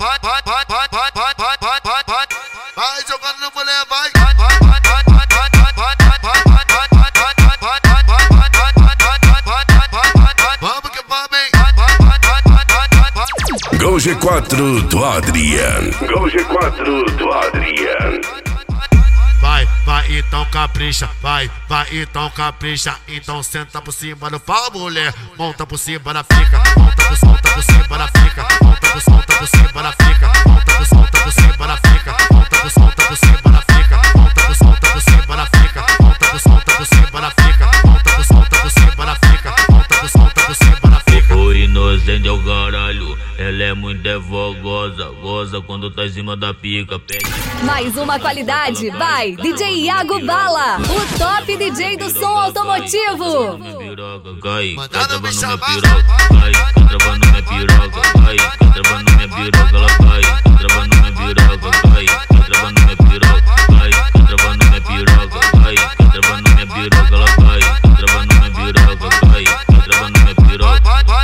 Vai jogando na mulher, vai. Vamos que vamos, hein? Gol G4 do Adrian. Gol G4 do Adrian. Vai, então capricha, vai, então capricha. Então senta por cima do pau, mulher. Monta por cima da fica, monta por cima da fica, monta por cima da fica, monta por cima da fica, monta por cima da fica, monta por cima da fica, monta por cima da fica, monta por cima da fica, monta por cima da fica, monta por cima da fica. O inocente é o caralho, ela é muito devogosa, goza quando tá em cima da pica. Mais uma qualidade, vai, DJ Iago Bala, o top DJ do som automotivo. Mandando me chamar. Cai, travando minha piroca, cai, travando minha piroca, ela cai, travando minha piroca, cai, travando minha piroca, cai, travando minha piroca, cai, travando minha piroca, ela cai, travando minha piroca, cai, travando minha piroca.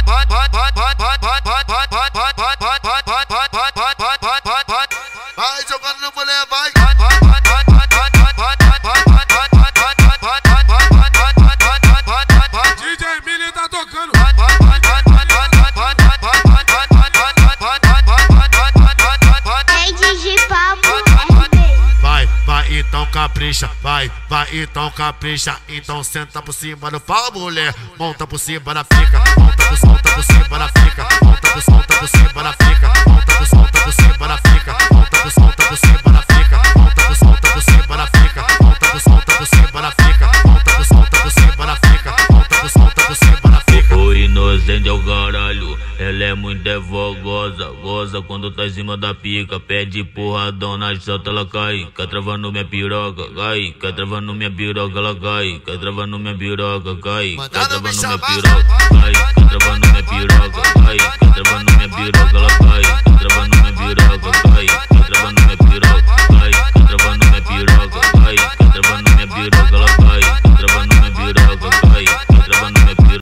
Vai jogando na mulher, vai. DJ Mili tá tocando. Vai, então capricha, vai, então capricha. Então senta por cima do pau, mulher. Monta por cima da fica, monta por cima da fica, monta por cima da fica, monta por cima da fica, monta por cima da fica, monta por cima da fica, monta por cima da fica, monta por cima da fica, monta por cima da fica. O inocente é o caralho, ela é muito devogosa, goza quando tá em cima da pica. Pede porradão na chota, ela cai, travando minha piroca, cai, travando minha piroca, ela cai, travando minha piroca, cai, travando minha piroca, cai, travando minha piroca.